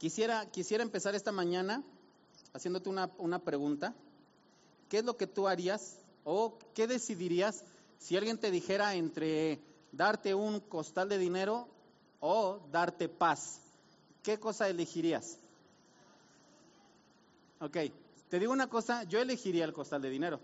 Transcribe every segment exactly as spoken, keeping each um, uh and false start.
Quisiera, quisiera empezar esta mañana haciéndote una, una pregunta. ¿Qué es lo que tú harías o qué decidirías si alguien te dijera entre darte un costal de dinero o darte paz? ¿Qué cosa elegirías? Ok, te digo una cosa, yo elegiría el costal de dinero.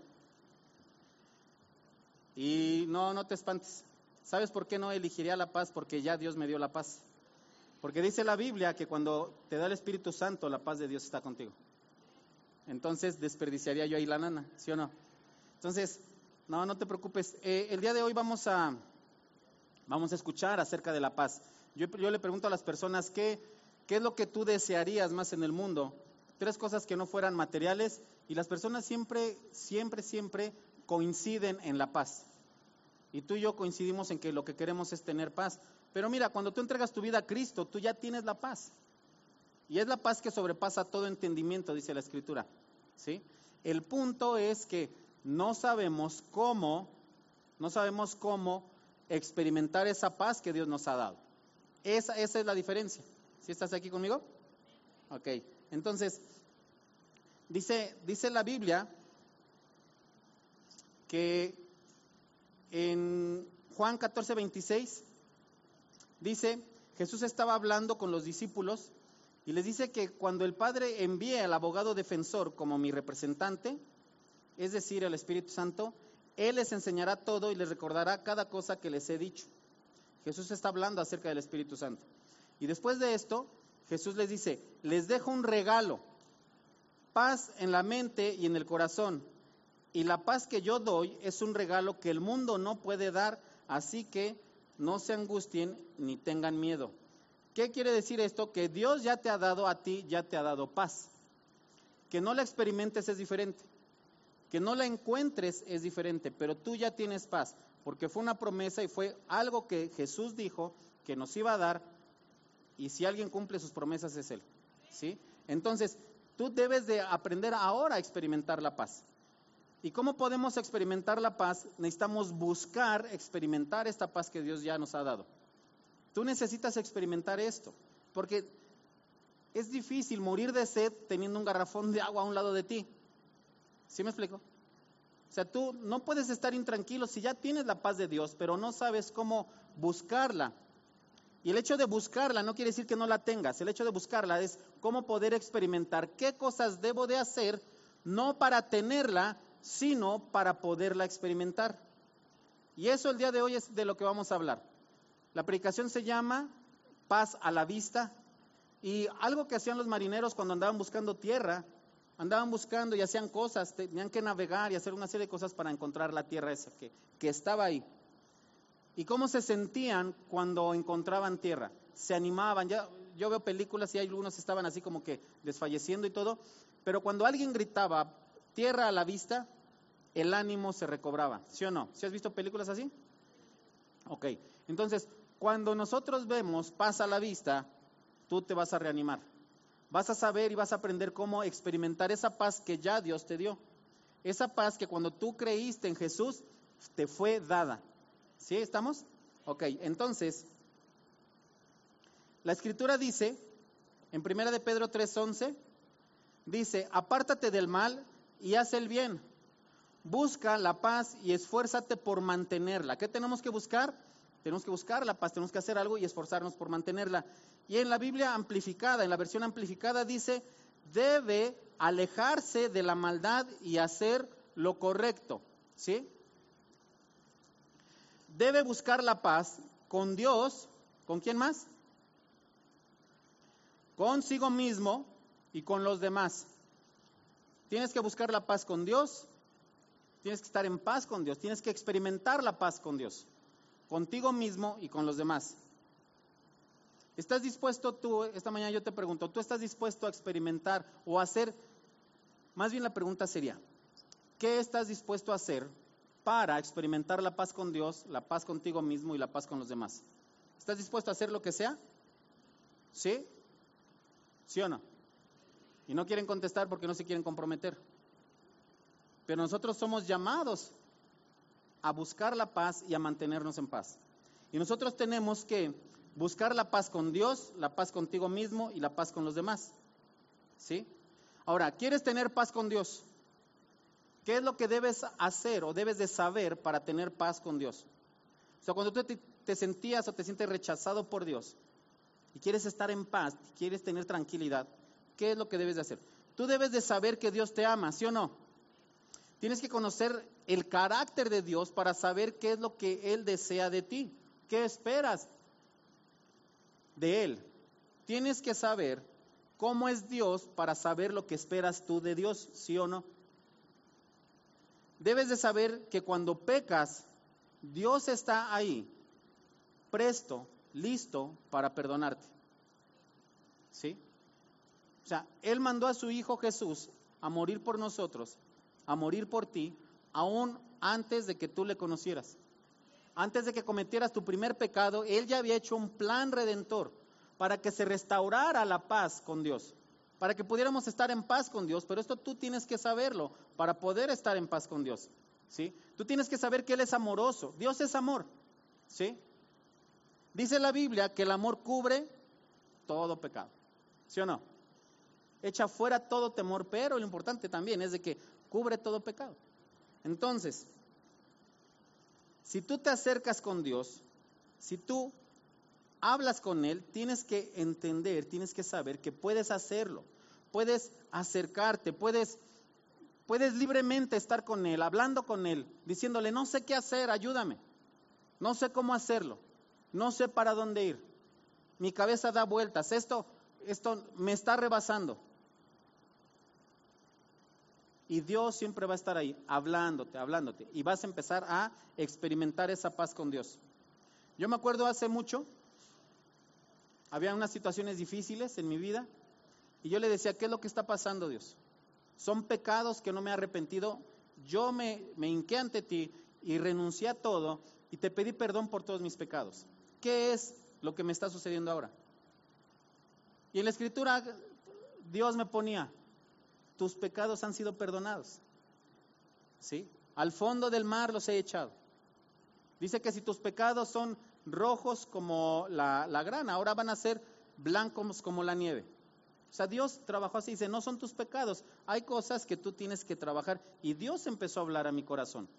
Y no, no te espantes. ¿Sabes por qué no elegiría la paz? Porque ya Dios me dio la paz. Porque dice la Biblia que cuando te da el Espíritu Santo, la paz de Dios está contigo. Entonces desperdiciaría yo ahí la lana, ¿sí o no? Entonces, no, no te preocupes. Eh, el día de hoy vamos a, vamos a escuchar acerca de la paz. Yo, yo le pregunto a las personas, ¿qué, ¿qué es lo que tú desearías más en el mundo? Tres cosas que no fueran materiales, y las personas siempre, siempre, siempre coinciden en la paz. Y tú y yo coincidimos en que lo que queremos es tener paz. Pero mira, cuando tú entregas tu vida a Cristo, tú ya tienes la paz. Y es la paz que sobrepasa todo entendimiento, dice la Escritura, ¿sí? El punto es que no sabemos cómo, no sabemos cómo experimentar esa paz que Dios nos ha dado. Esa, esa es la diferencia. ¿Sí estás aquí conmigo? Ok, entonces, dice, dice la Biblia que en Juan catorce, veintiséis, dice, Jesús estaba hablando con los discípulos y les dice que cuando el Padre envíe al abogado defensor como mi representante, es decir, el Espíritu Santo, Él les enseñará todo y les recordará cada cosa que les he dicho. Jesús está hablando acerca del Espíritu Santo. Y después de esto, Jesús les dice, les dejo un regalo, paz en la mente y en el corazón. Y la paz que yo doy es un regalo que el mundo no puede dar, así que no se angustien ni tengan miedo. ¿Qué quiere decir esto? Que Dios ya te ha dado a ti, ya te ha dado paz. Que no la experimentes es diferente. Que no la encuentres es diferente, pero tú ya tienes paz, porque fue una promesa y fue algo que Jesús dijo que nos iba a dar, y si alguien cumple sus promesas es Él, ¿sí? Entonces, tú debes de aprender ahora a experimentar la paz. ¿Y cómo podemos experimentar la paz? Necesitamos buscar experimentar esta paz que Dios ya nos ha dado. Tú necesitas experimentar esto, porque es difícil morir de sed teniendo un garrafón de agua a un lado de ti. ¿Sí me explico? O sea, tú no puedes estar intranquilo si ya tienes la paz de Dios, pero no sabes cómo buscarla. Y el hecho de buscarla no quiere decir que no la tengas. El hecho de buscarla es cómo poder experimentar qué cosas debo de hacer, no para tenerla, sino para poderla experimentar. Y eso el día de hoy es de lo que vamos a hablar. La predicación se llama Paz a la Vista, y algo que hacían los marineros cuando andaban buscando tierra, andaban buscando y hacían cosas, tenían que navegar y hacer una serie de cosas para encontrar la tierra esa que, que estaba ahí. ¿Y cómo se sentían cuando encontraban tierra? Se animaban. Ya, yo veo películas y algunos estaban así como que desfalleciendo y todo, pero cuando alguien gritaba tierra a la vista, el ánimo se recobraba, ¿sí o no? ¿Sí has visto películas así? Ok, entonces, cuando nosotros vemos paz a la vista, tú te vas a reanimar. Vas a saber y vas a aprender cómo experimentar esa paz que ya Dios te dio. Esa paz que cuando tú creíste en Jesús, te fue dada. ¿Sí? ¿Estamos? Ok, entonces, la Escritura dice, en primera de Pedro tres once, dice, apártate del mal y haz el bien. Busca la paz y esfuérzate por mantenerla. ¿Qué tenemos que buscar? Tenemos que buscar la paz, tenemos que hacer algo y esforzarnos por mantenerla. Y en la Biblia amplificada, en la versión amplificada dice, debe alejarse de la maldad y hacer lo correcto, ¿sí? Debe buscar la paz con Dios, ¿con quién más? Consigo mismo y con los demás. Tienes que buscar la paz con Dios, tienes que estar en paz con Dios, tienes que experimentar la paz con Dios, contigo mismo y con los demás. ¿Estás dispuesto tú, esta mañana yo te pregunto, ¿tú estás dispuesto a experimentar o a hacer, más bien la pregunta sería, ¿qué estás dispuesto a hacer para experimentar la paz con Dios, la paz contigo mismo y la paz con los demás? ¿Estás dispuesto a hacer lo que sea? ¿Sí? ¿Sí o no? Y no quieren contestar porque no se quieren comprometer. Pero nosotros somos llamados a buscar la paz y a mantenernos en paz. Y nosotros tenemos que buscar la paz con Dios, la paz contigo mismo y la paz con los demás. ¿Sí? Ahora, ¿quieres tener paz con Dios? ¿Qué es lo que debes hacer o debes de saber para tener paz con Dios? O sea, cuando tú te, te sentías o te sientes rechazado por Dios y quieres estar en paz, quieres tener tranquilidad, ¿qué es lo que debes de hacer? Tú debes de saber que Dios te ama, ¿sí o no? Tienes que conocer el carácter de Dios para saber qué es lo que Él desea de ti. ¿Qué esperas de Él? Tienes que saber cómo es Dios para saber lo que esperas tú de Dios, ¿sí o no? Debes de saber que cuando pecas, Dios está ahí, presto, listo para perdonarte. ¿Sí? O sea, Él mandó a su Hijo Jesús a morir por nosotros, a morir por ti, aún antes de que tú le conocieras. Antes de que cometieras tu primer pecado, Él ya había hecho un plan redentor para que se restaurara la paz con Dios, para que pudiéramos estar en paz con Dios, pero esto tú tienes que saberlo para poder estar en paz con Dios. ¿Sí? Tú tienes que saber que Él es amoroso, Dios es amor. ¿Sí? Dice la Biblia que el amor cubre todo pecado, ¿sí o no? Echa fuera todo temor, pero lo importante también es de que cubre todo pecado. Entonces, si tú te acercas con Dios, si tú hablas con Él, tienes que entender, tienes que saber que puedes hacerlo, puedes acercarte, puedes, puedes libremente estar con Él, hablando con Él, diciéndole, no sé qué hacer, ayúdame, no sé cómo hacerlo, no sé para dónde ir, mi cabeza da vueltas, esto, esto me está rebasando. Y Dios siempre va a estar ahí, hablándote, hablándote, y vas a empezar a experimentar esa paz con Dios. Yo me acuerdo hace mucho, había unas situaciones difíciles en mi vida, y yo le decía, ¿qué es lo que está pasando, Dios? Son pecados que no me he arrepentido, yo me, me hinqué ante ti y renuncié a todo, y te pedí perdón por todos mis pecados. ¿Qué es lo que me está sucediendo ahora? Y en la Escritura, Dios me ponía, tus pecados han sido perdonados. ¿Sí? Al fondo del mar los he echado. Dice que si tus pecados son rojos como la, la grana, ahora van a ser blancos como la nieve. O sea, Dios trabajó así, dice, no son tus pecados, hay cosas que tú tienes que trabajar. Y Dios empezó a hablar a mi corazón.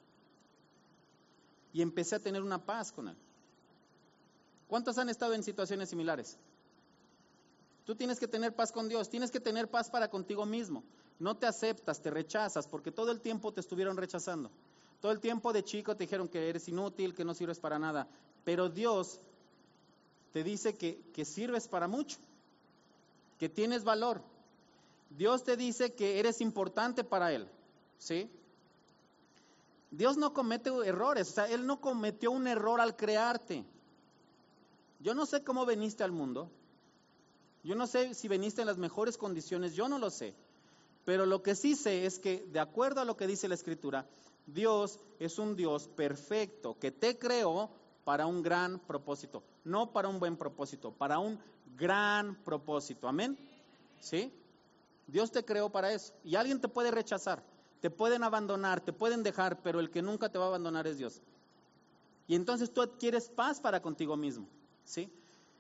Y empecé a tener una paz con Él. ¿Cuántos han estado en situaciones similares? Tú tienes que tener paz con Dios, tienes que tener paz para contigo mismo. No te aceptas, te rechazas, porque todo el tiempo te estuvieron rechazando. Todo el tiempo de chico te dijeron que eres inútil, que no sirves para nada. Pero Dios te dice que, que sirves para mucho, que tienes valor. Dios te dice que eres importante para Él. ¿Sí? Dios no comete errores, o sea, Él no cometió un error al crearte. Yo no sé cómo viniste al mundo. Yo no sé si viniste en las mejores condiciones, yo no lo sé. Pero lo que sí sé es que, de acuerdo a lo que dice la Escritura, Dios es un Dios perfecto, que te creó para un gran propósito. No para un buen propósito, para un gran propósito. ¿Amén? ¿Sí? Dios te creó para eso. Y alguien te puede rechazar, te pueden abandonar, te pueden dejar, pero el que nunca te va a abandonar es Dios. Y entonces tú adquieres paz para contigo mismo. ¿Sí?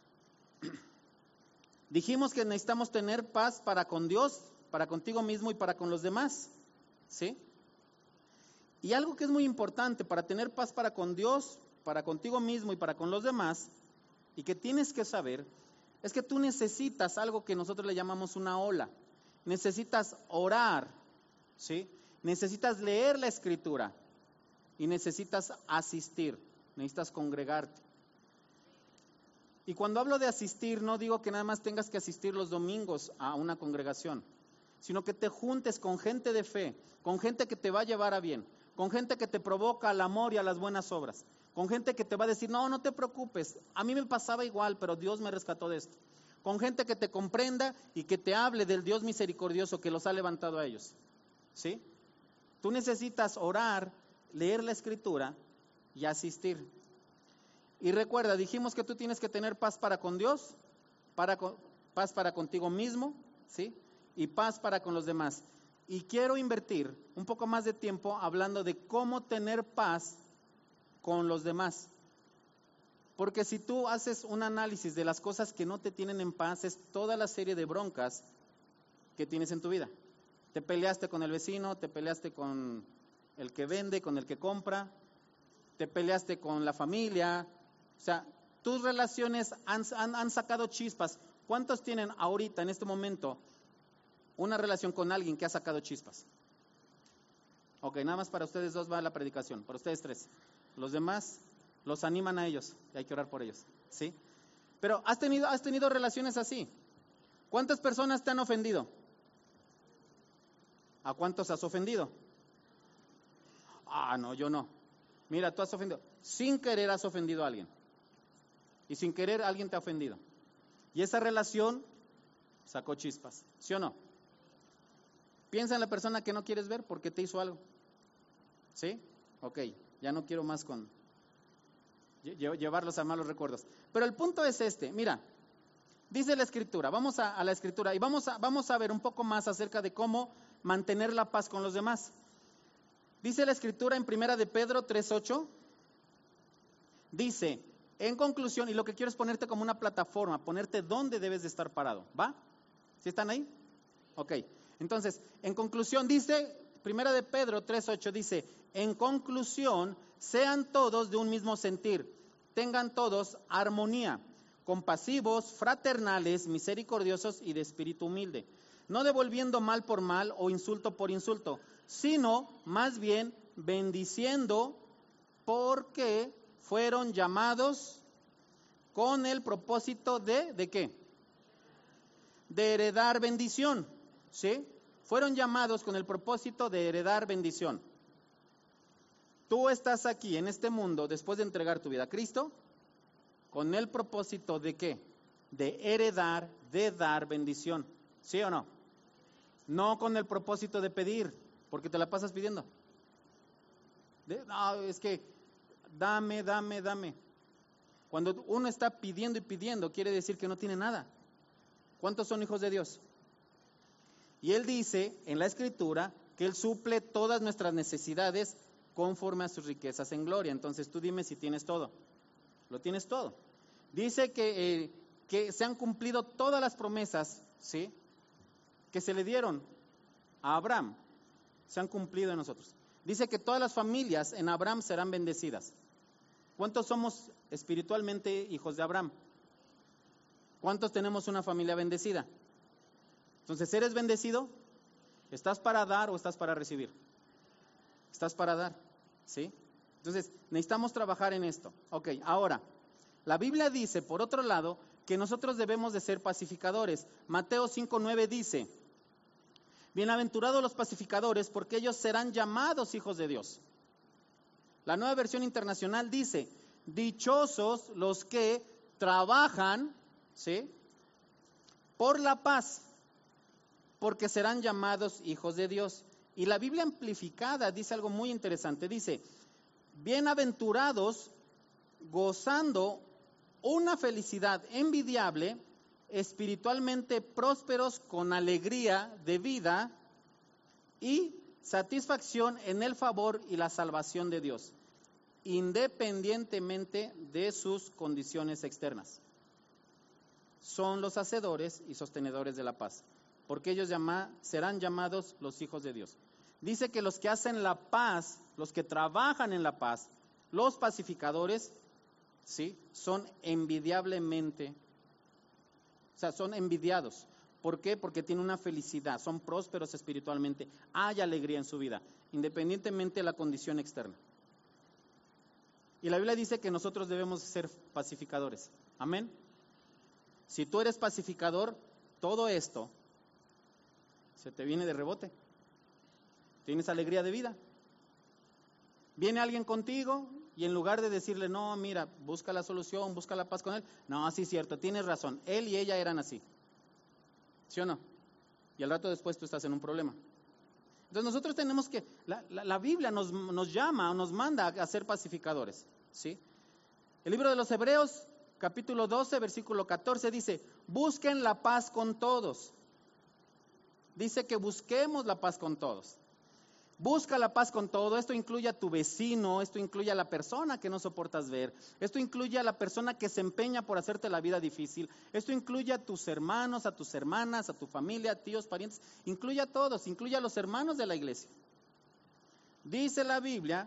Dijimos que necesitamos tener paz para con Dios, para contigo mismo y para con los demás. ¿Sí? Y algo que es muy importante para tener paz para con Dios, para contigo mismo y para con los demás, y que tienes que saber, es que tú necesitas algo que nosotros le llamamos una ola. Necesitas orar, ¿sí? Necesitas leer la Escritura y necesitas asistir, necesitas congregarte. Y cuando hablo de asistir, no digo que nada más tengas que asistir los domingos a una congregación, sino que te juntes con gente de fe, con gente que te va a llevar a bien, con gente que te provoca al amor y a las buenas obras, con gente que te va a decir, no, no te preocupes, a mí me pasaba igual, pero Dios me rescató de esto. Con gente que te comprenda y que te hable del Dios misericordioso que los ha levantado a ellos. ¿Sí? Tú necesitas orar, leer la Escritura y asistir. Y recuerda, dijimos que tú tienes que tener paz para con Dios, para con, paz para contigo mismo, ¿sí? Y paz para con los demás. Y quiero invertir un poco más de tiempo hablando de cómo tener paz con los demás. Porque si tú haces un análisis de las cosas que no te tienen en paz, es toda la serie de broncas que tienes en tu vida. Te peleaste con el vecino, te peleaste con el que vende, con el que compra, te peleaste con la familia. O sea, tus relaciones han, han, han sacado chispas. ¿Cuántos tienen ahorita, en este momento, una relación con alguien que ha sacado chispas? Ok, nada más para ustedes dos va la predicación, para ustedes tres. Los demás los animan a ellos y hay que orar por ellos, ¿sí? Pero has tenido, has tenido relaciones así. ¿Cuántas personas te han ofendido? ¿A cuántos has ofendido? Ah, no, yo no. Mira, tú has ofendido. Sin querer has ofendido a alguien. Y sin querer alguien te ha ofendido. Y esa relación sacó chispas, ¿sí o no? Piensa en la persona que no quieres ver porque te hizo algo. ¿Sí? Ok, ya no quiero más con llevarlos a malos recuerdos. Pero el punto es este, mira, dice la Escritura, vamos a, a la Escritura y vamos a, vamos a ver un poco más acerca de cómo mantener la paz con los demás. Dice la Escritura en Primera de Pedro tres ocho, dice, en conclusión, y lo que quiero es ponerte como una plataforma, ponerte dónde debes de estar parado, ¿va? ¿Sí están ahí? Ok, entonces, en conclusión dice, Primera de Pedro tres ocho dice, en conclusión, sean todos de un mismo sentir, tengan todos armonía, compasivos, fraternales, misericordiosos y de espíritu humilde, no devolviendo mal por mal o insulto por insulto, sino más bien bendiciendo, porque fueron llamados con el propósito de, ¿de qué? De heredar bendición, ¿sí? Fueron llamados con el propósito de heredar bendición. Tú estás aquí en este mundo después de entregar tu vida a Cristo con el propósito de ¿qué? De heredar, de dar bendición, ¿sí o no? No con el propósito de pedir, porque te la pasas pidiendo. De, no, es que dame, dame, dame. Cuando uno está pidiendo y pidiendo, quiere decir que no tiene nada. ¿Cuántos son hijos de Dios? Y Él dice en la Escritura que Él suple todas nuestras necesidades conforme a sus riquezas en gloria. Entonces tú dime si tienes todo. Lo tienes todo. Dice que, eh, que se han cumplido todas las promesas, ¿sí?, que se le dieron a Abraham. Se han cumplido en nosotros. Dice que todas las familias en Abraham serán bendecidas. ¿Cuántos somos espiritualmente hijos de Abraham? ¿Cuántos tenemos una familia bendecida? Entonces, ¿eres bendecido? ¿Estás para dar o estás para recibir? Estás para dar, ¿sí? Entonces, necesitamos trabajar en esto. Ok, ahora, la Biblia dice, por otro lado, que nosotros debemos de ser pacificadores. Mateo cinco nueve dice, bienaventurados los pacificadores, porque ellos serán llamados hijos de Dios. La Nueva Versión Internacional dice, dichosos los que trabajan, ¿sí?, por la paz, porque serán llamados hijos de Dios. Y la Biblia amplificada dice algo muy interesante, dice, bienaventurados gozando una felicidad envidiable, espiritualmente prósperos con alegría de vida y satisfacción en el favor y la salvación de Dios, independientemente de sus condiciones externas. Son los hacedores y sostenedores de la paz, porque ellos llama, serán llamados los hijos de Dios. Dice que los que hacen la paz, los que trabajan en la paz, los pacificadores, ¿sí?, son envidiablemente, o sea, son envidiados. ¿Por qué? Porque tienen una felicidad, son prósperos espiritualmente, hay alegría en su vida, independientemente de la condición externa. Y la Biblia dice que nosotros debemos ser pacificadores. Amén. Si tú eres pacificador, todo esto se te viene de rebote. Tienes alegría de vida. Viene alguien contigo y en lugar de decirle, no, mira, busca la solución, busca la paz con él. No, sí es cierto, tienes razón. Él y ella eran así. ¿Sí o no? Y al rato después tú estás en un problema. Entonces nosotros tenemos que, la, la, la Biblia nos, nos llama o nos manda a ser pacificadores, ¿sí? El libro de los Hebreos, capítulo doce, versículo catorce, dice, busquen la paz con todos. Dice que busquemos la paz con todos. Busca la paz con todo. Esto incluye a tu vecino, esto incluye a la persona que no soportas ver, esto incluye a la persona que se empeña por hacerte la vida difícil, esto incluye a tus hermanos, a tus hermanas, a tu familia, tíos, parientes, incluye a todos, incluye a los hermanos de la iglesia. Dice la Biblia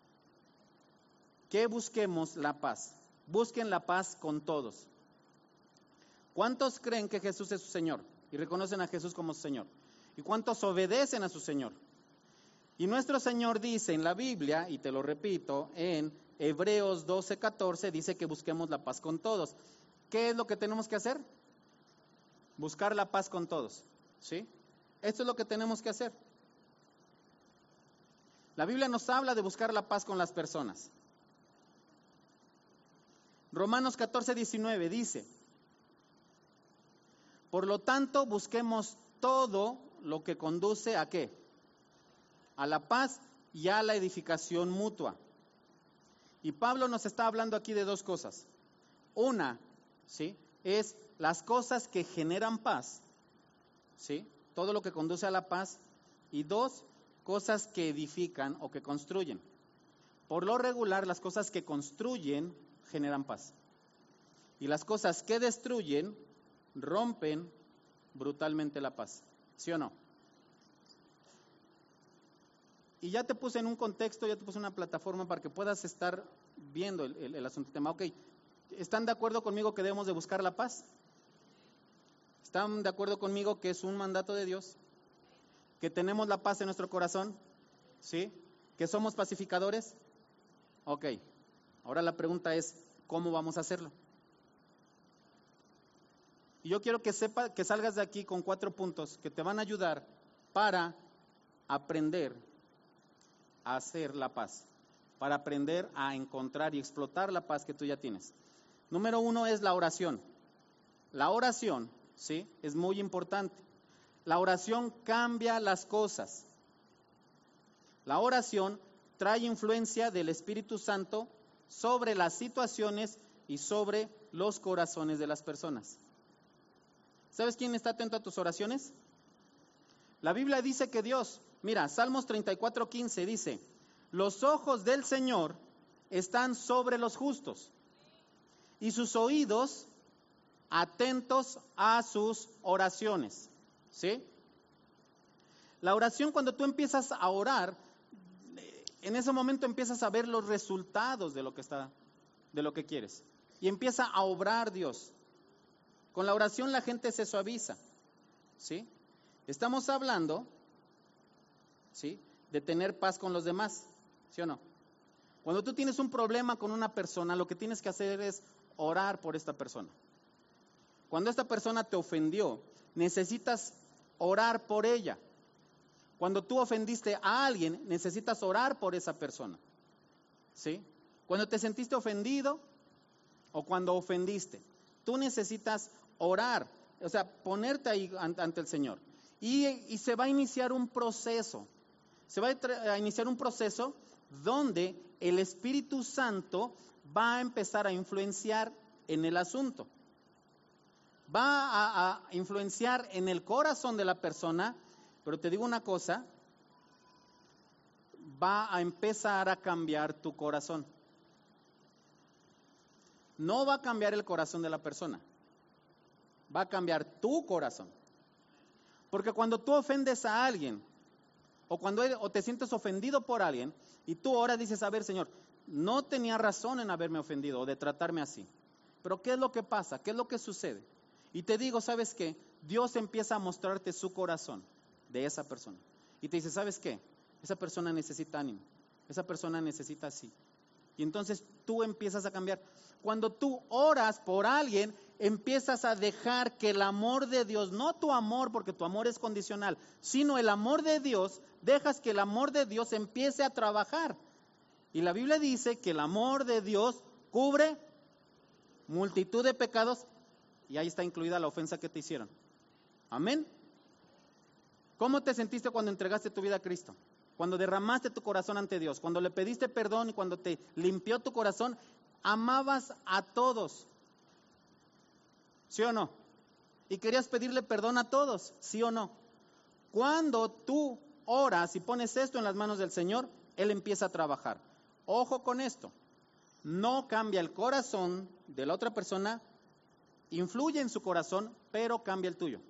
que busquemos la paz. Busquen la paz con todos. ¿Cuántos creen que Jesús es su Señor y reconocen a Jesús como su Señor? ¿Y cuántos obedecen a su Señor? Y nuestro Señor dice en la Biblia, y te lo repito, en Hebreos doce catorce, dice que busquemos la paz con todos. ¿Qué es lo que tenemos que hacer? Buscar la paz con todos, ¿sí? Esto es lo que tenemos que hacer. La Biblia nos habla de buscar la paz con las personas. Romanos catorce diecinueve dice: por lo tanto, busquemos todo lo que conduce a ¿qué? A la paz y a la edificación mutua. Y Pablo nos está hablando aquí de dos cosas. Una, ¿sí?, es las cosas que generan paz, ¿sí?, todo lo que conduce a la paz. Y dos, cosas que edifican o que construyen. Por lo regular, las cosas que construyen generan paz. Y las cosas que destruyen rompen brutalmente la paz. ¿Sí o no? Y ya te puse en un contexto, ya te puse una plataforma para que puedas estar viendo el, el, el asunto tema. Ok, ¿están de acuerdo conmigo que debemos de buscar la paz? ¿Están de acuerdo conmigo que es un mandato de Dios? ¿Que tenemos la paz en nuestro corazón? ¿Sí? ¿Que somos pacificadores? Ok, ahora la pregunta es, ¿cómo vamos a hacerlo? Y yo quiero que sepa, que salgas de aquí con cuatro puntos que te van a ayudar para aprender a hacer la paz, para aprender a encontrar y explotar la paz que tú ya tienes. Número uno es la oración. La oración, ¿sí?, es muy importante. La oración cambia las cosas. La oración trae influencia del Espíritu Santo sobre las situaciones y sobre los corazones de las personas. ¿Sabes quién está atento a tus oraciones? La Biblia dice que Dios, mira, Salmos treinta y cuatro quince dice: los ojos del Señor están sobre los justos y sus oídos atentos a sus oraciones. ¿Sí? La oración, cuando tú empiezas a orar, en ese momento empiezas a ver los resultados de lo que está, de lo que quieres, y empieza a obrar Dios. Con la oración la gente se suaviza, ¿sí? Estamos hablando, ¿sí?, de tener paz con los demás, ¿sí o no? Cuando tú tienes un problema con una persona, lo que tienes que hacer es orar por esta persona. Cuando esta persona te ofendió, necesitas orar por ella. Cuando tú ofendiste a alguien, necesitas orar por esa persona, ¿sí? Cuando te sentiste ofendido o cuando ofendiste, tú necesitas orar, o sea, ponerte ahí ante el Señor. Y, y se va a iniciar un proceso, se va a iniciar un proceso donde el Espíritu Santo va a empezar a influenciar en el asunto. Va a, a influenciar en el corazón de la persona, pero te digo una cosa, va a empezar a cambiar tu corazón. No va a cambiar el corazón de la persona, va a cambiar tu corazón. Porque cuando tú ofendes a alguien, o cuando o te sientes ofendido por alguien, y tú ahora dices, a ver, Señor, no tenía razón en haberme ofendido o de tratarme así. Pero ¿qué es lo que pasa? ¿Qué es lo que sucede? Y te digo, ¿sabes qué? Dios empieza a mostrarte su corazón de esa persona. Y te dice, ¿sabes qué? Esa persona necesita ánimo, esa persona necesita así. Y entonces tú empiezas a cambiar. Cuando tú oras por alguien, empiezas a dejar que el amor de Dios, no tu amor, porque tu amor es condicional, sino el amor de Dios, dejas que el amor de Dios empiece a trabajar. Y la Biblia dice que el amor de Dios cubre multitud de pecados, y ahí está incluida la ofensa que te hicieron. Amén. ¿Cómo te sentiste cuando entregaste tu vida a Cristo? Cuando derramaste tu corazón ante Dios, cuando le pediste perdón y cuando te limpió tu corazón, amabas a todos. ¿Sí o no? Y querías pedirle perdón a todos, ¿sí o no? Cuando tú oras y pones esto en las manos del Señor, Él empieza a trabajar. Ojo con esto, no cambia el corazón de la otra persona, influye en su corazón, pero cambia el tuyo.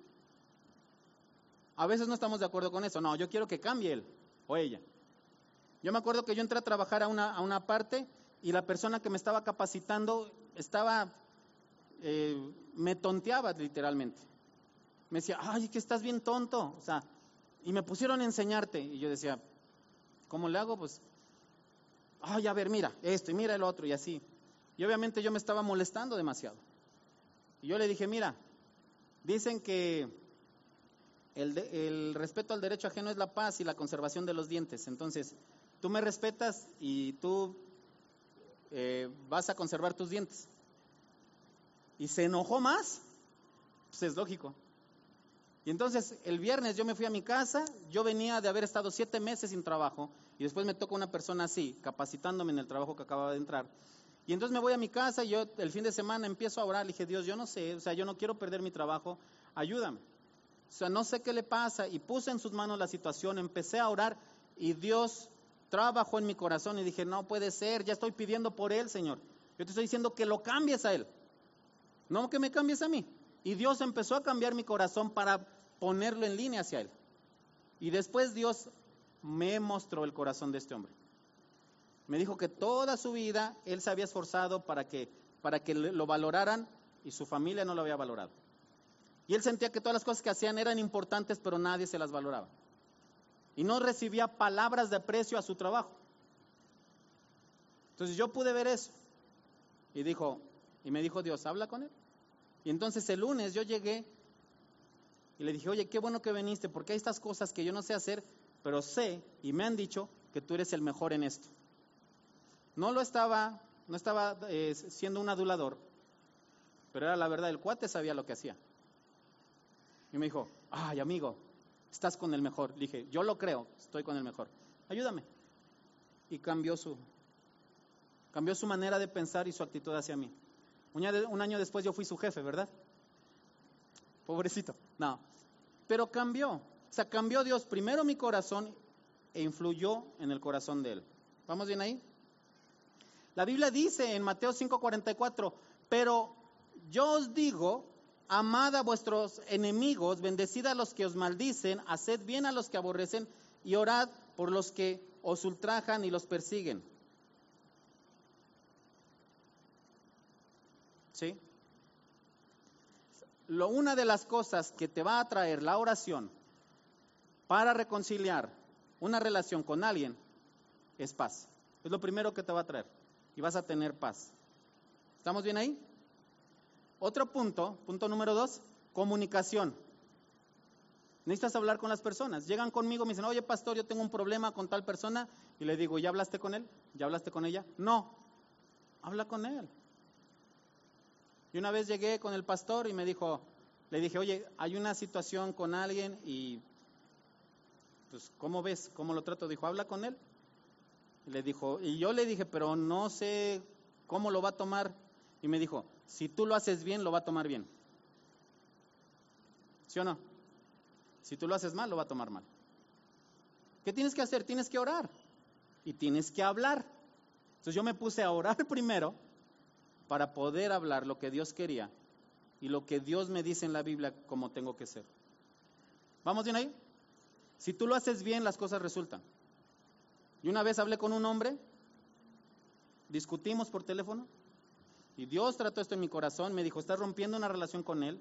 A veces no estamos de acuerdo con eso. No, yo quiero que cambie él o ella. Yo me acuerdo que yo entré a trabajar a una, a una parte y la persona que me estaba capacitando estaba, eh, me tonteaba literalmente. Me decía, ay, que estás bien tonto. O sea, y me pusieron a enseñarte. Y yo decía, ¿cómo le hago? Pues, ay, a ver, mira esto y mira el otro y así. Y obviamente yo me estaba molestando demasiado. Y yo le dije, mira, dicen que el, de, el respeto al derecho ajeno es la paz y la conservación de los dientes. Entonces, tú me respetas y tú eh, vas a conservar tus dientes. Y se enojó más, pues es lógico. Y entonces el viernes yo me fui a mi casa, yo venía de haber estado siete meses sin trabajo y después me toca una persona así, capacitándome en el trabajo que acababa de entrar. Y entonces me voy a mi casa y yo el fin de semana empiezo a orar, le dije, Dios, yo no sé, o sea, yo no quiero perder mi trabajo, ayúdame. O sea, no sé qué le pasa y puse en sus manos la situación, empecé a orar y Dios trabajó en mi corazón y dije, no puede ser, ya estoy pidiendo por él, Señor. Yo te estoy diciendo que lo cambies a él, no que me cambies a mí. Y Dios empezó a cambiar mi corazón para ponerlo en línea hacia él. Y después Dios me mostró el corazón de este hombre. Me dijo que toda su vida él se había esforzado para que, para que lo valoraran y su familia no lo había valorado. Y él sentía que todas las cosas que hacían eran importantes, pero nadie se las valoraba. Y no recibía palabras de aprecio a su trabajo. Entonces yo pude ver eso. Y dijo, y me dijo Dios, habla con él. Y entonces el lunes yo llegué y le dije, oye, qué bueno que viniste, porque hay estas cosas que yo no sé hacer, pero sé y me han dicho que tú eres el mejor en esto. No lo estaba, no estaba eh, siendo un adulador, pero era la verdad, el cuate sabía lo que hacía. Y me dijo, ay amigo, estás con el mejor. Le dije, yo lo creo, estoy con el mejor, ayúdame. Y cambió su, cambió su manera de pensar y su actitud hacia mí. Un año, un año después yo fui su jefe, ¿verdad? Pobrecito, no, pero cambió, o sea, cambió Dios primero mi corazón e influyó en el corazón de él. ¿Vamos bien ahí? La Biblia dice en Mateo cinco cuarenta y cuatro, pero yo os digo, amad a vuestros enemigos, bendecid a los que os maldicen, haced bien a los que aborrecen y orad por los que os ultrajan y los persiguen. ¿Sí? Lo, una de las cosas que te va a traer la oración para reconciliar una relación con alguien es paz. Es lo primero que te va a traer y vas a tener paz. ¿Estamos bien ahí? Otro punto, punto número dos, comunicación. Necesitas hablar con las personas. Llegan conmigo y me dicen, oye pastor, yo tengo un problema con tal persona. Y le digo, ¿ya hablaste con él? ¿Ya hablaste con ella? No, habla con él. Y una vez llegué con el pastor y me dijo, le dije, oye, hay una situación con alguien y, pues, ¿cómo ves? ¿Cómo lo trato? Dijo, habla con él. Y le dijo, y yo le dije, pero no sé cómo lo va a tomar. Y me dijo, si tú lo haces bien, lo va a tomar bien. ¿Sí o no? Si tú lo haces mal, lo va a tomar mal. ¿Qué tienes que hacer? Tienes que orar y tienes que hablar. Entonces yo me puse a orar primero para poder hablar lo que Dios quería y lo que Dios me dice en la Biblia como tengo que ser. ¿Vamos bien ahí? Si tú lo haces bien, las cosas resultan. Y una vez hablé con un hombre, discutimos por teléfono y Dios trató esto en mi corazón, me dijo, estás rompiendo una relación con él.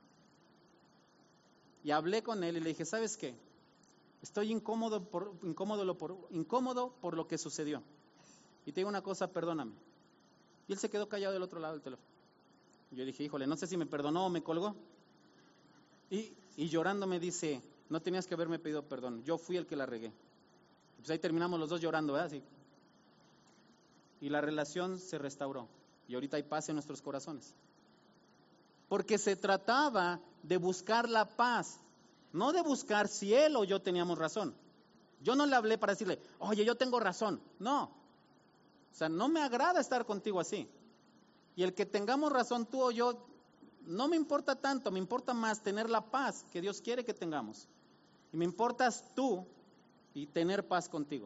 Y hablé con él y le dije, ¿sabes qué? Estoy incómodo por, incómodo por, incómodo por lo que sucedió. Y te digo una cosa, perdóname. Y él se quedó callado del otro lado del teléfono. Y yo dije, híjole, no sé si me perdonó o me colgó. Y, y llorando me dice, no tenías que haberme pedido perdón, yo fui el que la regué. Pues ahí terminamos los dos llorando, ¿verdad? Así. Y la relación se restauró. Y ahorita hay paz en nuestros corazones. Porque se trataba de buscar la paz, no de buscar si él o yo teníamos razón. Yo no le hablé para decirle, oye, yo tengo razón. No. O sea, no me agrada estar contigo así. Y el que tengamos razón tú o yo, no me importa tanto, me importa más tener la paz que Dios quiere que tengamos. Y me importas tú y tener paz contigo.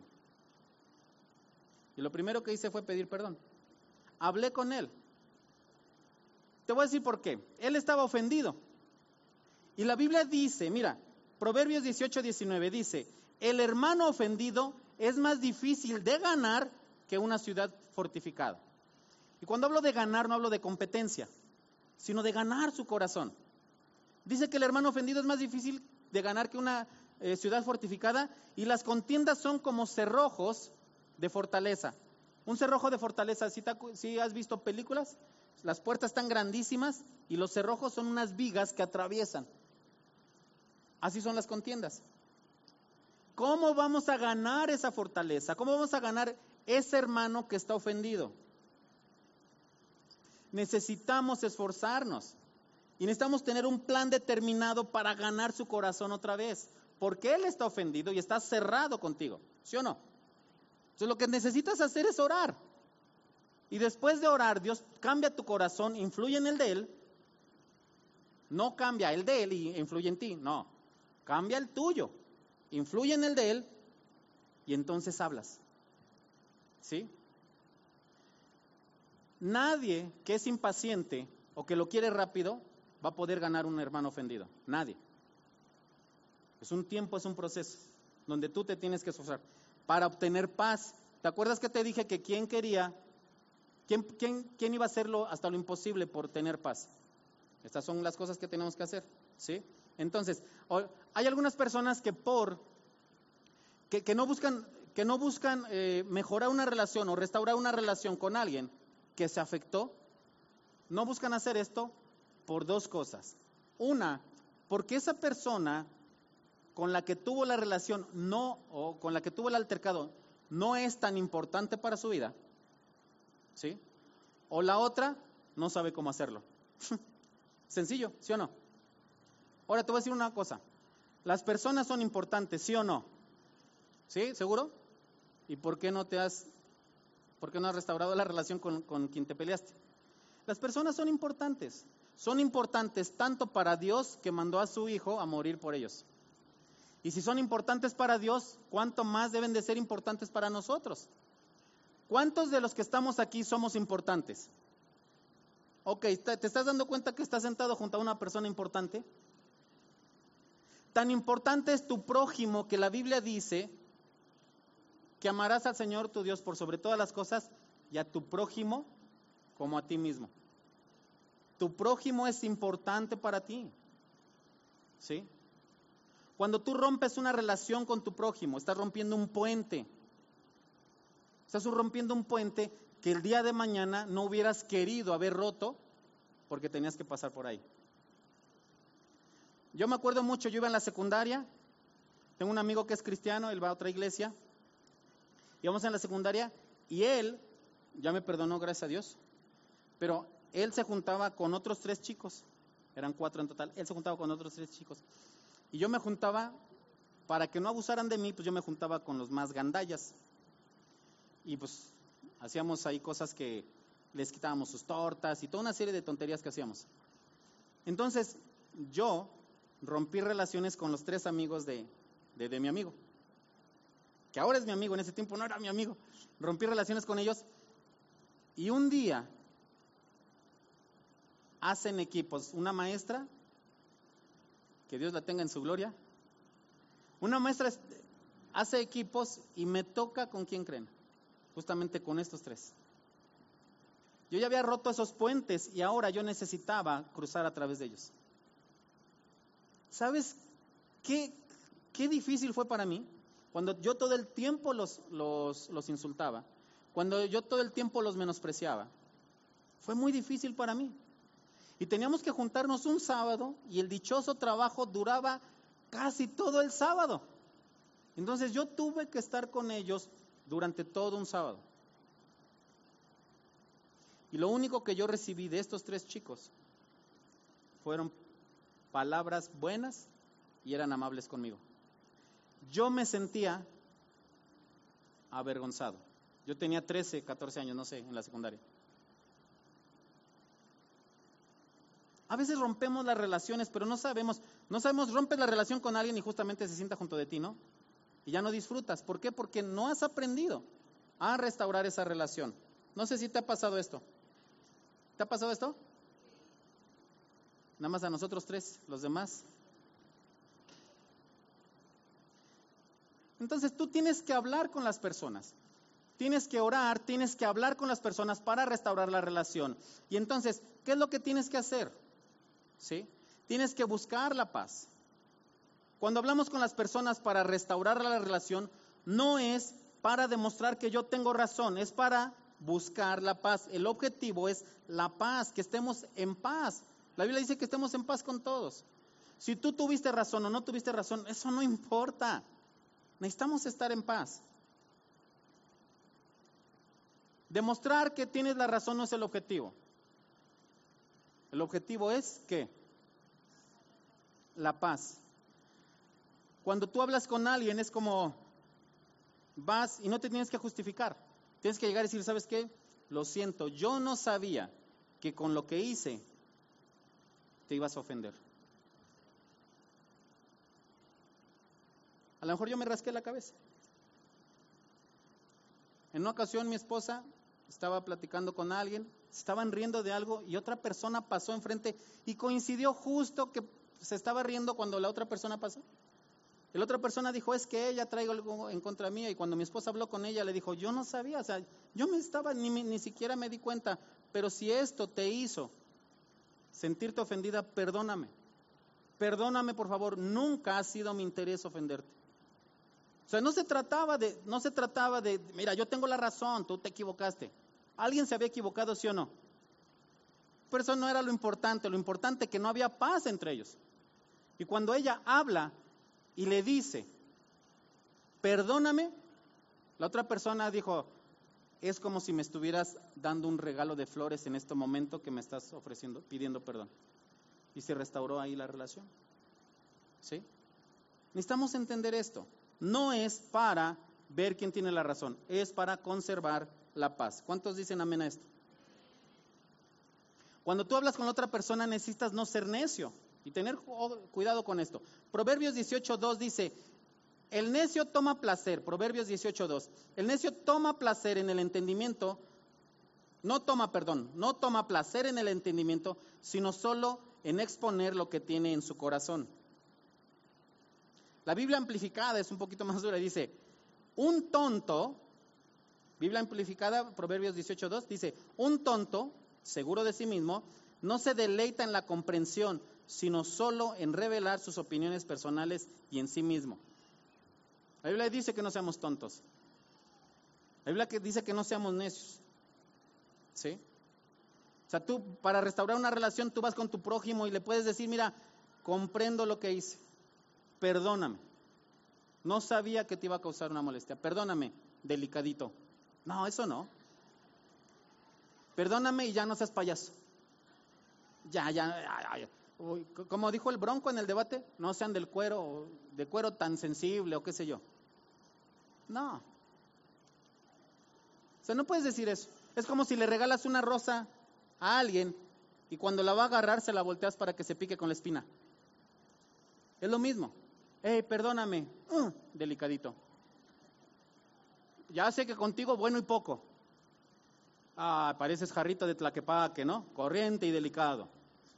Y lo primero que hice fue pedir perdón. Hablé con él. Te voy a decir por qué. Él estaba ofendido. Y la Biblia dice, mira, Proverbios dieciocho, diecinueve dice, el hermano ofendido es más difícil de ganar que una ciudad fortificada. Y cuando hablo de ganar, no hablo de competencia, sino de ganar su corazón. Dice que el hermano ofendido es más difícil de ganar que una eh, ciudad fortificada, y las contiendas son como cerrojos de fortaleza. Un cerrojo de fortaleza, si, te, si has visto películas, las puertas están grandísimas y los cerrojos son unas vigas que atraviesan. Así son las contiendas. ¿Cómo vamos a ganar esa fortaleza? ¿Cómo vamos a ganar ese hermano que está ofendido? Necesitamos esforzarnos y necesitamos tener un plan determinado para ganar su corazón otra vez, porque él está ofendido y está cerrado contigo, ¿sí o no? Entonces lo que necesitas hacer es orar, y después de orar, Dios cambia tu corazón, influye en el de él, no cambia el de él y influye en ti, no, cambia el tuyo, influye en el de él, y entonces hablas, ¿sí? Nadie que es impaciente o que lo quiere rápido va a poder ganar un hermano ofendido. Nadie. Es un tiempo, es un proceso donde tú te tienes que esforzar para obtener paz. ¿Te acuerdas que te dije que quién quería, quién, quién, quién iba a hacerlo hasta lo imposible por tener paz? Estas son las cosas que tenemos que hacer, ¿sí? Entonces, hay algunas personas que por que, que no buscan, que no buscan eh, mejorar una relación o restaurar una relación con alguien que se afectó, no buscan hacer esto por dos cosas. Una, porque esa persona con la que tuvo la relación no, o con la que tuvo el altercado, no es tan importante para su vida, ¿sí? O la otra, no sabe cómo hacerlo. Sencillo, ¿sí o no? Ahora te voy a decir una cosa. Las personas son importantes, ¿sí o no? ¿Sí? ¿Seguro? ¿Y por qué no te has, por qué no has restaurado la relación con, con quien te peleaste? Las personas son importantes. Son importantes tanto para Dios, que mandó a su Hijo a morir por ellos. Y si son importantes para Dios, ¿cuánto más deben de ser importantes para nosotros? ¿Cuántos de los que estamos aquí somos importantes? Ok, ¿te estás dando cuenta que estás sentado junto a una persona importante? Tan importante es tu prójimo que la Biblia dice que amarás al Señor tu Dios por sobre todas las cosas y a tu prójimo como a ti mismo. Tu prójimo es importante para ti, ¿sí? Cuando tú rompes una relación con tu prójimo, estás rompiendo un puente. Estás rompiendo un puente que el día de mañana no hubieras querido haber roto porque tenías que pasar por ahí. Yo me acuerdo mucho, yo iba en la secundaria, tengo un amigo que es cristiano, él va a otra iglesia, íbamos en la secundaria y él, ya me perdonó, gracias a Dios, pero él se juntaba con otros tres chicos, eran cuatro en total, él se juntaba con otros tres chicos. Y yo me juntaba, para que no abusaran de mí, pues yo me juntaba con los más gandallas. Y pues hacíamos ahí cosas que les quitábamos sus tortas y toda una serie de tonterías que hacíamos. Entonces, yo rompí relaciones con los tres amigos de, de, de mi amigo. Que ahora es mi amigo, en ese tiempo no era mi amigo. Rompí relaciones con ellos y un día hacen equipos, una maestra, que Dios la tenga en su gloria, una maestra hace equipos y me toca, ¿con quién creen? Justamente con estos tres. Yo ya había roto esos puentes y ahora yo necesitaba cruzar a través de ellos. ¿Sabes qué, qué difícil fue para mí? Cuando yo todo el tiempo los, los, los insultaba, cuando yo todo el tiempo los menospreciaba, fue muy difícil para mí. Y teníamos que juntarnos un sábado y el dichoso trabajo duraba casi todo el sábado. Entonces yo tuve que estar con ellos durante todo un sábado. Y lo único que yo recibí de estos tres chicos fueron palabras buenas y eran amables conmigo. Yo me sentía avergonzado. Yo tenía trece, catorce años, no sé, en la secundaria. A veces rompemos las relaciones, pero no sabemos, no sabemos, rompes la relación con alguien y justamente se sienta junto de ti, ¿no? y ya no disfrutas. ¿Por qué? Porque no has aprendido a restaurar esa relación. No sé si te ha pasado esto. ¿Te ha pasado esto? Nada más a nosotros tres, los demás. Entonces tú tienes que hablar con las personas. Tienes que orar, tienes que hablar con las personas para restaurar la relación. Y entonces, ¿qué es lo que tienes que hacer? ¿Sí? Tienes que buscar la paz. Cuando hablamos con las personas para restaurar la relación, no es para demostrar que yo tengo razón, es para buscar la paz. El objetivo es la paz, que estemos en paz. La Biblia dice que estemos en paz con todos. Si tú tuviste razón o no tuviste razón, eso no importa. Necesitamos estar en paz. Demostrar que tienes la razón no es el objetivo. El objetivo es ¿qué? La paz. Cuando tú hablas con alguien es como vas y no te tienes que justificar. Tienes que llegar y decir, ¿sabes qué? Lo siento, yo no sabía que con lo que hice te ibas a ofender. A lo mejor yo me rasqué la cabeza. En una ocasión mi esposa estaba platicando con alguien, estaban riendo de algo y otra persona pasó enfrente y coincidió justo que se estaba riendo cuando la otra persona pasó. La otra persona dijo, es que ella trae algo en contra mía, y cuando mi esposa habló con ella le dijo, yo no sabía, o sea, yo me estaba, ni, ni siquiera me di cuenta, pero si esto te hizo sentirte ofendida, perdóname, perdóname por favor, nunca ha sido mi interés ofenderte. O sea, no se trataba de, no se trataba de, mira, yo tengo la razón, tú te equivocaste. ¿Alguien se había equivocado, sí o no? Pero eso no era lo importante, lo importante es que no había paz entre ellos. Y cuando ella habla y le dice, perdóname, la otra persona dijo, es como si me estuvieras dando un regalo de flores en este momento que me estás ofreciendo, pidiendo perdón. Y se restauró ahí la relación. ¿Sí? Necesitamos entender esto. No es para ver quién tiene la razón, es para conservar la paz. ¿Cuántos dicen amén a esto? Cuando tú hablas con la otra persona necesitas no ser necio y tener cuidado con esto. Proverbios dieciocho dos dice, el necio toma placer, Proverbios dieciocho dos, el necio toma placer en el entendimiento, no toma, perdón, no toma placer en el entendimiento, sino solo en exponer lo que tiene en su corazón. La Biblia amplificada es un poquito más dura, dice, un tonto, Biblia amplificada, Proverbios dieciocho dos, dice, un tonto, seguro de sí mismo, no se deleita en la comprensión, sino solo en revelar sus opiniones personales y en sí mismo. La Biblia dice que no seamos tontos. La Biblia que dice que no seamos necios. ¿Sí? O sea, tú para restaurar una relación, tú vas con tu prójimo y le puedes decir, mira, comprendo lo que hice. Perdóname, no sabía que te iba a causar una molestia, perdóname, delicadito. No, eso no. Perdóname y ya no seas payaso. Ya, ya, ya, ya. Uy, como dijo el Bronco en el debate, no sean del cuero, de cuero tan sensible o qué sé yo. No. O sea, no puedes decir eso. Es como si le regalas una rosa a alguien y cuando la va a agarrar se la volteas para que se pique con la espina. Es lo mismo. Hey, perdóname, uh, delicadito. Ya sé que contigo bueno y poco. Ah, pareces jarrito de Tlaquepaque, ¿no? Corriente y delicado.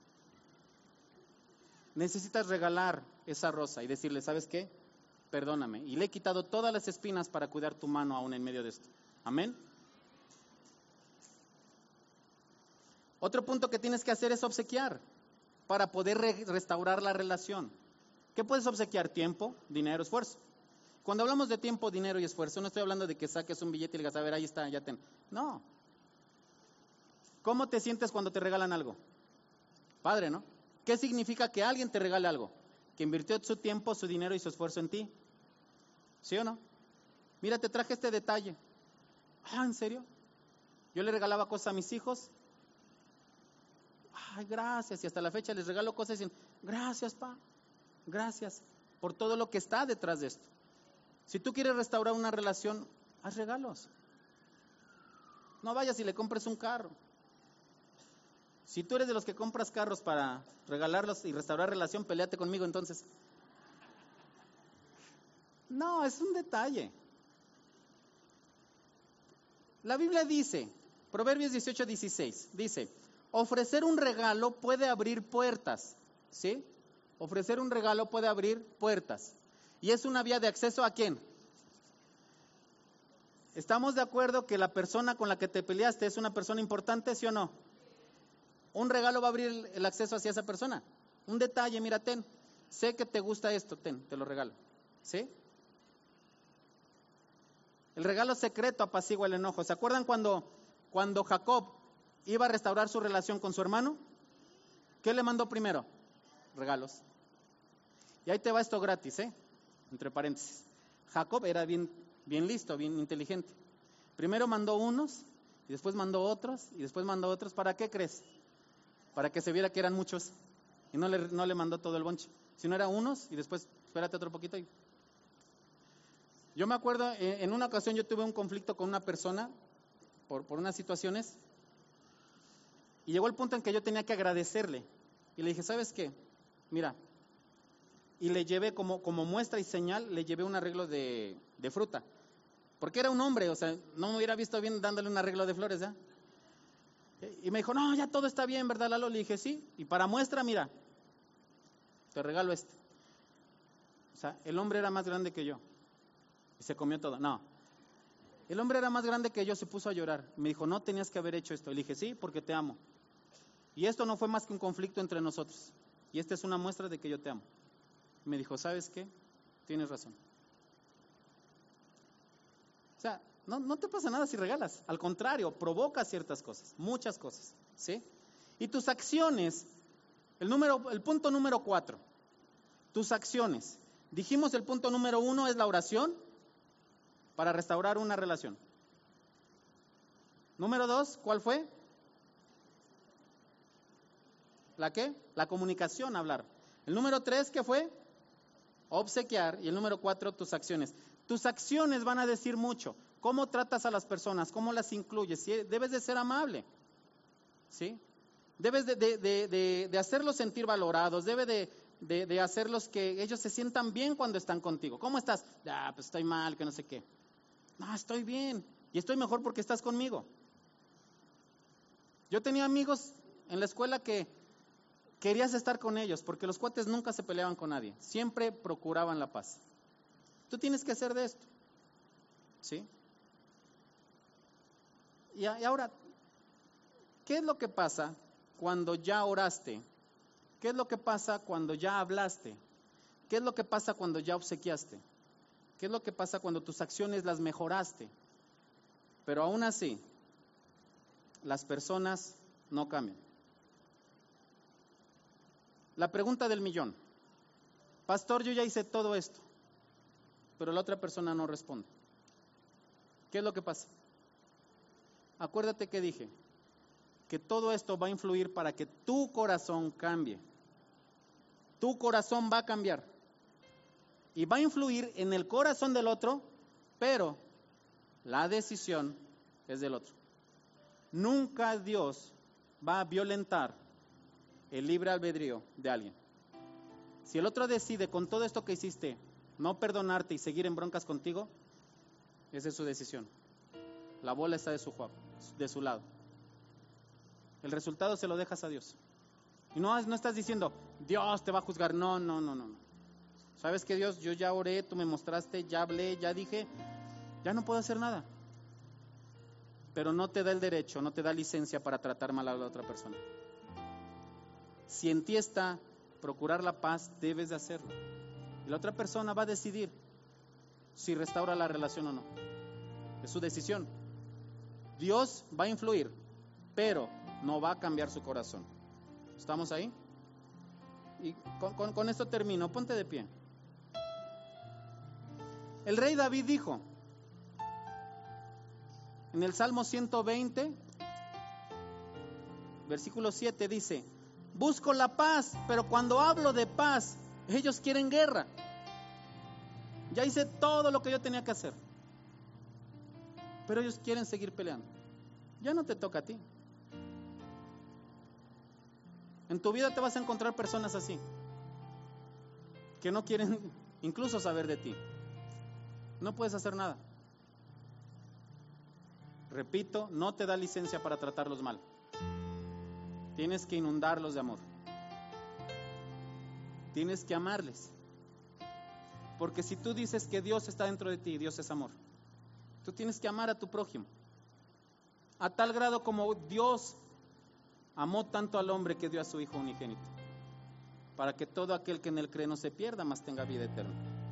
Necesitas regalar esa rosa y decirle, ¿sabes qué? Perdóname. Y le he quitado todas las espinas para cuidar tu mano aún en medio de esto. Amén. Otro punto que tienes que hacer es obsequiar para poder re- restaurar la relación. ¿Qué puedes obsequiar? Tiempo, dinero, esfuerzo. Cuando hablamos de tiempo, dinero y esfuerzo, no estoy hablando de que saques un billete y le digas, a ver, ahí está, ya ten. No. ¿Cómo te sientes cuando te regalan algo? Padre, ¿no? ¿Qué significa que alguien te regale algo? Que invirtió su tiempo, su dinero y su esfuerzo en ti. ¿Sí o no? Mira, te traje este detalle. Ah, ¿en serio? Yo le regalaba cosas a mis hijos. Ay, gracias. Y hasta la fecha les regalo cosas y dicen, gracias, pa. Gracias por todo lo que está detrás de esto. Si tú quieres restaurar una relación, haz regalos. No vayas y le compres un carro. Si tú eres de los que compras carros para regalarlos y restaurar relación, peleate conmigo entonces. No, es un detalle. La Biblia dice, Proverbios dieciocho, dieciséis, dice, ofrecer un regalo puede abrir puertas, ¿sí? Ofrecer un regalo puede abrir puertas. Y es una vía de acceso ¿a quién? ¿Estamos de acuerdo que la persona con la que te peleaste es una persona importante, sí o no? Un regalo va a abrir el acceso hacia esa persona. Un detalle, mira, ten, sé que te gusta esto, ten, te lo regalo, ¿sí? El regalo secreto apacigua el enojo. ¿Se acuerdan cuando, cuando Jacob iba a restaurar su relación con su hermano? ¿Qué le mandó primero? Regalos. Y ahí te va esto gratis, ¿eh? Entre paréntesis. Jacob era bien, bien listo, bien inteligente. Primero mandó unos, y después mandó otros, y después mandó otros. ¿Para qué crees? Para que se viera que eran muchos. Y no le, no le mandó todo el bonche. Si no era unos, y después, espérate otro poquito. Y... Yo me acuerdo, eh, en una ocasión yo tuve un conflicto con una persona, por, por unas situaciones, y llegó el punto en que yo tenía que agradecerle. Y le dije, ¿sabes qué? Mira, y le llevé como, como muestra y señal, le llevé un arreglo de, de fruta. Porque era un hombre, o sea, no me hubiera visto bien dándole un arreglo de flores, ¿ya? Y me dijo, no, ya todo está bien, ¿verdad, Lalo? Le dije, sí, y para muestra, mira, te regalo este. O sea, el hombre era más grande que yo, y se comió todo. No, el hombre era más grande que yo, se puso a llorar. Me dijo, no tenías que haber hecho esto. Le dije, sí, porque te amo. Y esto no fue más que un conflicto entre nosotros. Y esta es una muestra de que yo te amo. Me dijo, ¿sabes qué? Tienes razón. O sea, no, no te pasa nada si regalas. Al contrario, provoca ciertas cosas, muchas cosas, ¿sí? Y tus acciones, el, número, el punto número cuatro, tus acciones. Dijimos el punto número uno es la oración para restaurar una relación. Número dos, ¿cuál fue? ¿La qué? La comunicación, hablar. El número tres, ¿qué fue? Obsequiar. Y el número cuatro, tus acciones. Tus acciones van a decir mucho. ¿Cómo tratas a las personas? ¿Cómo las incluyes? ¿Sí? Debes de ser amable, ¿sí? Debes de, de, de, de, de hacerlos sentir valorados. Debes de, de, de hacerlos que ellos se sientan bien cuando están contigo. ¿Cómo estás? Ah, pues estoy mal, que no sé qué. No, estoy bien. Y estoy mejor porque estás conmigo. Yo tenía amigos en la escuela que querías estar con ellos porque los cuates nunca se peleaban con nadie. Siempre procuraban la paz. Tú tienes que hacer de esto, ¿sí? Y, y ahora, ¿qué es lo que pasa cuando ya oraste? ¿Qué es lo que pasa cuando ya hablaste? ¿Qué es lo que pasa cuando ya obsequiaste? ¿Qué es lo que pasa cuando tus acciones las mejoraste? Pero aún así, las personas no cambian. La pregunta del millón. Pastor, yo ya hice todo esto, pero la otra persona no responde. ¿Qué es lo que pasa? Acuérdate que dije que todo esto va a influir para que tu corazón cambie. Tu corazón va a cambiar y va a influir en el corazón del otro, pero la decisión es del otro. Nunca Dios va a violentar el libre albedrío de alguien. Si el otro decide con todo esto que hiciste no perdonarte y seguir en broncas contigo, esa es su decisión. La bola está de su, de su lado. El resultado se lo dejas a Dios. Y no, no estás diciendo, Dios te va a juzgar. No, no, no, no. ¿Sabes qué, Dios? Yo ya oré, tú me mostraste, ya hablé, ya dije, ya no puedo hacer nada. Pero no te da el derecho, no te da licencia para tratar mal a la otra persona. Si en ti está procurar la paz, debes de hacerlo. Y la otra persona va a decidir si restaura la relación o no. Es su decisión. Dios va a influir, pero no va a cambiar su corazón. ¿Estamos ahí? Y con, con, con esto termino. Ponte de pie. El rey David dijo en el Salmo ciento veinte, versículo siete, dice: busco la paz, pero cuando hablo de paz, ellos quieren guerra. Ya hice todo lo que yo tenía que hacer, pero ellos quieren seguir peleando. Ya no te toca a ti. En tu vida te vas a encontrar personas así, que no quieren incluso saber de ti. no puedes hacer nada. Repito, no te da licencia para tratarlos mal. Tienes que inundarlos de amor. Tienes que amarles. Porque si tú dices que Dios está dentro de ti y Dios es amor, tú tienes que amar a tu prójimo. A tal grado como Dios amó tanto al hombre que dio a su Hijo unigénito, para que todo aquel que en él cree no se pierda, mas tenga vida eterna.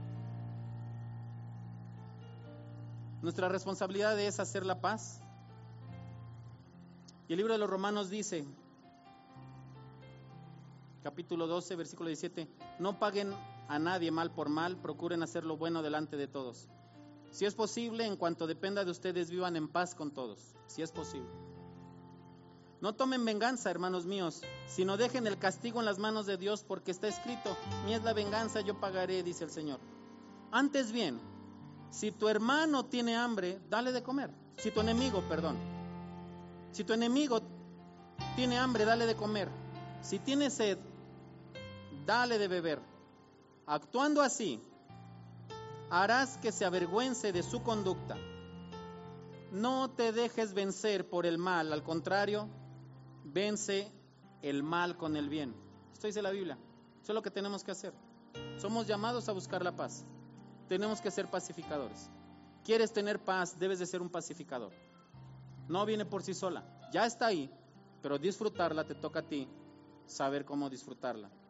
Nuestra responsabilidad es hacer la paz. Y el libro de los Romanos dice, capítulo doce, versículo diecisiete, no paguen a nadie mal por mal, procuren hacer lo bueno delante de todos. Si es posible, en cuanto dependa de ustedes, vivan en paz con todos, si es posible. No tomen venganza, hermanos míos, sino dejen el castigo en las manos de Dios, porque está escrito, mía es la venganza, yo pagaré, dice el Señor. Antes bien, si tu hermano tiene hambre, dale de comer. Si tu enemigo, perdón, si tu enemigo tiene hambre, dale de comer. Si tiene sed, dale de beber. Actuando así, harás que se avergüence de su conducta. No te dejes vencer por el mal, al contrario, vence el mal con el bien. Esto dice la Biblia. Eso es lo que tenemos que hacer. Somos llamados a buscar la paz. Tenemos que ser pacificadores. ¿Quieres tener paz? Debes de ser un pacificador. No viene por sí sola. Ya está ahí, pero disfrutarla te toca a ti, saber cómo disfrutarla.